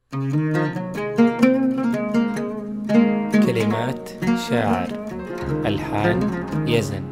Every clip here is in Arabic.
كلمات شاعر، ألحان يزن.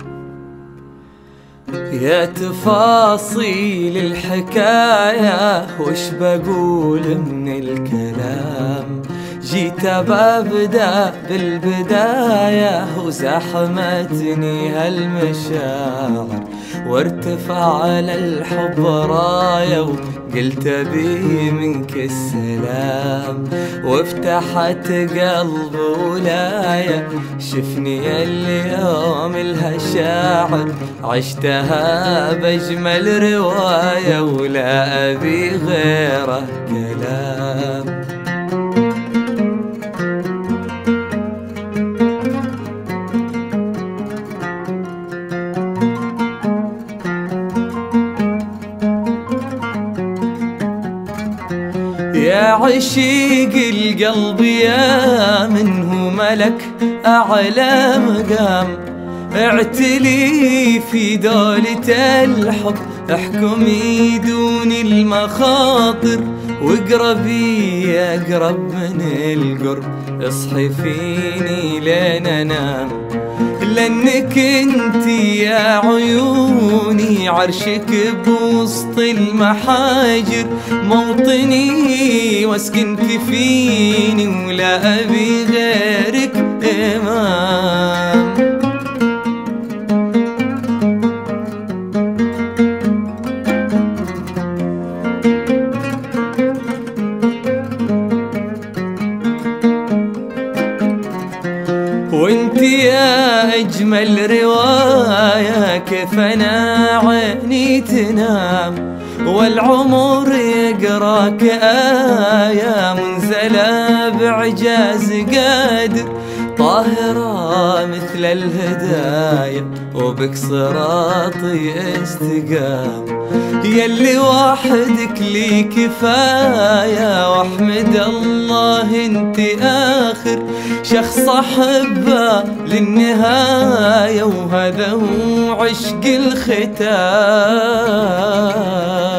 يا تفاصيل الحكاية وش بقول من الكلام، جيت ببدأ بالبداية وزحمتني هالمشاعر، وارتفع على الحب راية وقلت بي منك السلام، وافتحت قلب ولاية شفني اليوم لها شاعر، عشتها بأجمل رواية ولا أبي غيره كلام. يا عشيق القلب يا منه ملك أعلى مقام، اعتلي في دولة الحب احكمي دون المخاطر، واقربي أقرب من القرب اصحي فيني لين أنام، لأنك انت يا عيوني عرشك بوسط المحاجر، موطني واسكنك فيني ولا أبي غيرك إمام. وانت يا أجمل رواية كيف أنا عيني تنام، والعمر يقراك آية منزلة بعجاز قادر، طاهرة مثل الهدايا وبك صراطي استقام، يلي وحدك لي كفاية، واحمد الله انت آخر شخص أحبه للنهاية، وهذا هو عشق الختام.